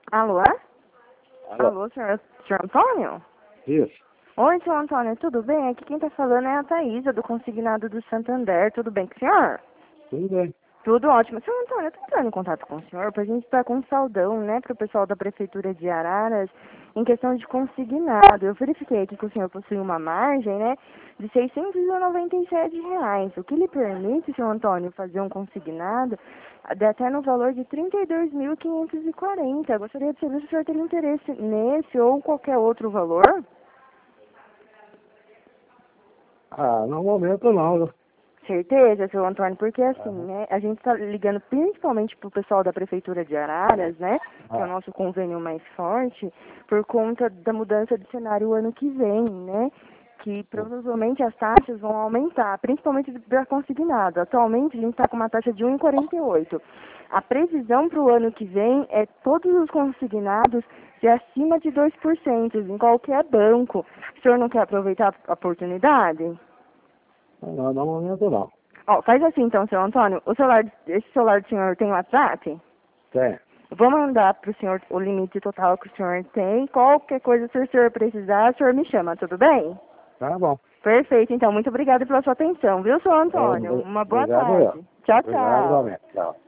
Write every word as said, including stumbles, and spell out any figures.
Alô? Alô? Alô, senhor, senhor Antônio? Isso. Oi, senhor Antônio, tudo bem? Aqui quem tá falando é a Thaísa, do Consignado do Santander. Tudo bem com o senhor? Tudo bem. Tudo ótimo. Senhor Antônio, eu tô entrando em contato com o senhor pra gente estar com um saldão, né, pro pessoal da Prefeitura de Araras, em questão de consignado. Eu verifiquei aqui que o senhor possui uma margem, né, de seiscentos e noventa e sete reais, o que lhe permite, senhor Antônio, fazer um consignado de até no valor de trinta e dois mil quinhentos e quarenta. Gostaria de saber se o senhor teria interesse nesse ou qualquer outro valor. Ah, no momento não, viu? Certeza, seu Antônio, porque assim, Aham. né, a gente está ligando principalmente pro pessoal da Prefeitura de Araras, né, que é o Ah, nosso convênio mais forte, por conta da mudança de cenário o ano que vem, né, que sim. provavelmente as taxas vão aumentar, principalmente para consignado. Atualmente a gente está com uma taxa de um vírgula quarenta e oito. A previsão para o ano que vem é todos os consignados de acima de dois por cento em qualquer banco. O senhor não quer aproveitar a oportunidade? Não, no momento não. Ó, faz assim então, seu Antônio. O celular, esse celular do senhor tem WhatsApp? Tem. Vou mandar para o senhor o limite total que o senhor tem. Qualquer coisa, se o senhor precisar, o senhor me chama, tudo bem? Tá bom. Perfeito, então. Muito obrigada pela sua atenção, viu, seu É, Antônio? Uma boa obrigado eu. tarde. Tchau, Obrigado tchau. igualmente. Tchau.